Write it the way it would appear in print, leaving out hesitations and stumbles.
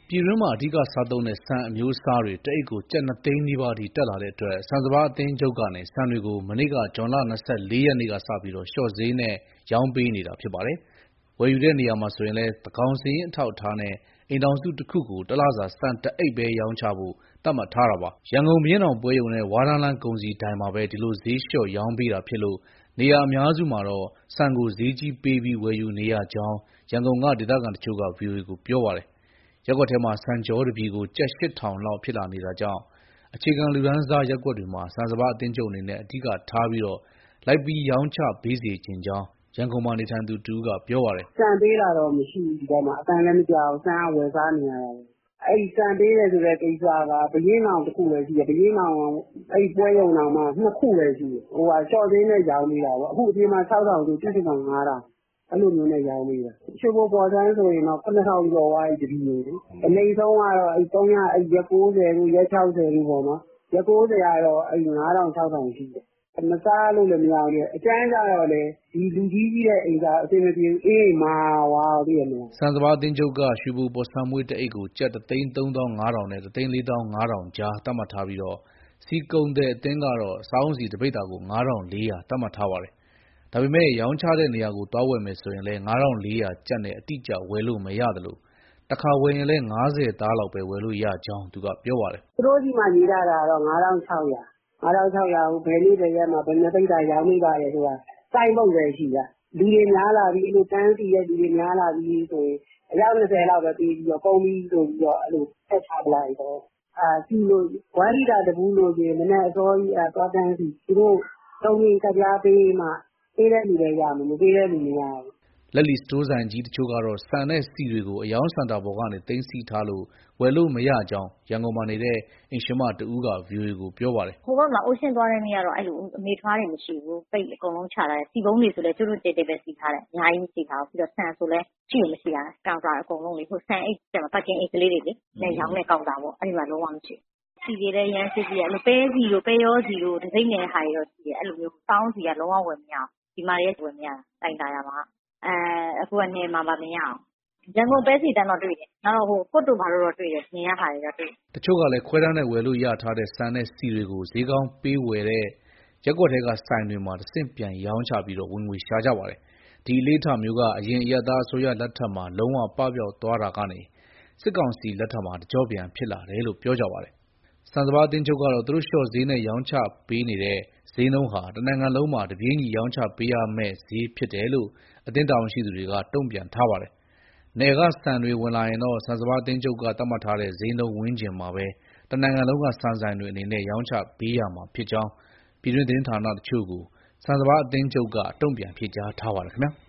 ပြည်တွင်းမှာအဓိကစားသုံးတဲ့ဆန်အမျိုးအစားတွေတအိတ်ကိုကျပ်2သိန်းနီးပါးအထိတက်လာတဲ့အတွက်ဆန်စပါးအသင်းချုပ်ကနေဆန်တွေကိုမနေ့ကဇွန်လ24ရက်နေ့ကစပြီးလျှော့ဈေးနဲ့ရောင်းပေးနေတာဖြစ်ပါတယ်။ဝယ်ယူတဲ့နေရာမှာဆိုရင်လည်းသန်းခေါင်စာရင်းအထောက်အထားနဲ့အိမ်ထောင်စုတစ်ခုကိုတစ်လစာဆန်တအိတ်ပဲရောင်းချဖို့သတ်မှတ်ထားတာပါ။ရန်ကုန်ဘုရင့်နောင်ပွဲရုံနဲ့ဝါးတန်းလမ်းကုန်စည်ဒိုင်မှာပဲဒီလိုဈေးလျှော့ရောင်းပေးတာဖြစ်လို့နေရာအများစုမှာတော့ဆန်ကိုဈေးကြီးပေးပြီးဝယ်ယူနေရကြောင်းရန်ကုန်ကဒေသခံတချို့က VOA ကိုပြောပါတယ်။ရပ်ကွက်ထဲမှာဆန်ကြောတပြည်ကိုကျပ်8000လောက်ဖြစ်လာနေတာကြောင့်အခြေခံလူတန်းစားရပ်ကွက်တွေမှာဆန်စပါးအသင်းချုပ်အနေနဲ့အဓိကထားပြီးလိုက်ပြီးရောင်းချပေးစေချင်ကြောင်းရန်ကုန်မှာနေထိုင်သူတဦးကပြောပါတယ်။ဆန်ပေးတာတော့မရှိဘူးဒီဘက်မှာအတန်လည်းမကြောက်ဆန်ကဝယ်စားနေရတာ။အဲ့ဒီဆန်ပေးတယ်ဆိုတဲ့ကိစ္စကဘုရင့်နောင်တစ်ခုပဲရှိတယ်ဘုရင့်နောင်အဲ့ဒီပွဲရုံနောင်မှာ2ခုပဲရှိတယ်ဟိုကရှော့သေးနဲ့ရောင်းနေတာပေါ့အခုအပြင်မှာ6000ဆို15000အဲ့လိုမျိုးနဲ့ရောင်းပေးတာ။ချိုးဖို့ပေါ်ဆန်းဆိုရင်တော့9000ကျော်သွားပြီတပီးလို့လေ။အနိမ့်ဆုံးကတော့အဲ့300အဲ့ရက်90ကိုရက်60ကိုပေါ့နော်။ရက်90ကတော့အဲ့9000 6000ရှိတယ်။မစားလို့လည်းမရဘူးအကျန်းကြတော့လေဒီလူကြီးကြီးတဲ့အိမ်ကအဆင်မပြေဘူးအေးမာဝါသိရမလားဆန်စပါးအသင်းချုပ်ကရွှေဘိုပေါ်ဆန်းမွေးတအိတ်ကိုကျပ်33500နဲ့34500ကြားသတ်မှတ်ထားပြီးစီကုန်တဲ့အသင်းကတော့စားအုံးစီတပိတ်တာကို9400သတ်မှတ်ထားပါတယ်။ဒါပေမဲ့ရောင်းချတဲ့နေရာကိုသွားဝယ်မယ်ဆိုရင်လည်း9400ကျပ်နဲ့အတိအကျဝယ်လို့မရသလိုတစ်ခါဝယ်ရင်လည်း90သားလောက်ပဲဝယ်လို့ရကြောင်းသူကပြောပါတယ်။သူတို့ဒီမှာရေးထားတာတော့9600ကိုဘယ်နေ့တည်းရက်မှာဘယ်နှစ်ပိတ်တာရောင်းနေပါရဲ့ဆိုတာစိုက်ဖို့ပဲရှိတာလူတွေများလာပြီးလို့တန်းစီရဲ့လူတွေများလာပြီးဆိုရင်အယောက်20လောက်ပဲပြီးပြီးတော့ကုန်ပြီးဆိုပြီးတော့အဲ့လိုဆက်ချပလိုက်တော့စီလို့ဝါရီတာတဘူးလို့ရင်မနေ့အစောကြီးသွားတန်းစီသူတို့တုံးရင်ကကြားပေးမှပေးတဲ့လူတွေရမယ်မပေးတဲ့လူမရဘူးလက်လီစတိုးဆိုင်ကြီးတချို့ကတော့ဆန်နဲ့ဆီတွေကိုအယောင်စင်တာပေါ်ကနေသိမ်းဆည်းထားလို့ဝယ်လို့မရကြောင်းရန်ကုန်မှာနေတဲ့အိမ်ရှင်မတဦးက VOA ကိုပြောပါတယ်။ဟိုဘက်မှာအိုးရှင်းသွားတဲ့နေ့ကတော့အဲ့လိုအမေထွားတွေမရှိဘူးပိတ်အကုန်လုံးချထားတယ်စီပုံးတွေဆိုလဲကျွတ်တဲတဲပဲစီထားတယ်အများကြီးမရှိထားဘူးပြီးတော့ဆန်ဆိုလဲရှိလို့မရှိတာကောင်တာအကုန်လုံးလေဟိုဆန်အိတ်ကျမပတ်ကင်အိတ်ကလေးတွေလေနဲ့ရောင်းတဲ့ကောင်တာပေါ့အဲ့ဒီမှာလုံးဝမရှိဘူးစီတွေလည်းရမ်းစစ်စီရအဲ့လိုပဲစီတို့ပဲရောစီတို့တစ်စိမ့်နေတဲ့ဟာတွေတော့ရှိတယ်အဲ့လိုမျိုးစောင်းစီကလုံးဝဝယ်မရအောင်ဒီမှာရဲဝယ်မရတာတိုင်တာရမှာအခုကနေမှာမမြင်အောင်ရန်ကုန်ပဲစီတန်းတော့တွေ့တယ်နောက်တော့ဟိုကွတ်တို့ဘာလို့တော့တွေ့တယ်မြင်ရတာတွေတော့တွေ့တချို့ကလည်းခွဲတန်းနဲ့ဝယ်လို့ရထားတဲ့ဆန်နဲ့ဆီတွေကိုဈေးကောင်းပေးဝယ်တဲ့ရက်ကွက်ထဲကဆိုင်တွေမှာတဆင့်ပြန်ရောင်းချပြီးဝင်ငွေရှာကြပါတယ်ဒီအလေးထမျိုးကအရင်အရသာအစိုးရလက်ထက်မှာလုံးဝပပျောက်သွားတာကနေစစ်ကောင်စီလက်ထက်မှာတကြောပြန်ဖြစ်လာတယ်လို့ပြောကြပါတယ်ဆန်စပါးအသင်းချုပ်ကတော့သူတို့လျှော့ဈေးနဲ့ရောင်းချပေးနေတဲ့ဈေးနှုန်းဟာတနိုင်ငံလုံးမှာတပြေးညီရောင်းချပေးရမယ့်ဈေးဖြစ်တယ်လို့အသင်းတာဝန်ရှိသူတွေကတုံ့ပြန်ထားပါတယ်။နယ်ကဆန်တွေဝင်လာရင်တော့ဆန်စပါးအသင်းချုပ်ကသတ်မှတ်ထားတဲ့ဈေးနှုန်းဝန်းကျင်မှာပဲတနိုင်ငံလုံးကဆန်ဆိုင်တွေအနေနဲ့ရောင်းချပေးရမှာဖြစ်ကြောင်းပြည်တွင်းသတင်းဌာနတချို့ကိုဆန်စပါးအသင်းချုပ်ကတုံ့ပြန်ဖြေကြားထားပါတယ်ခင်ဗျာ။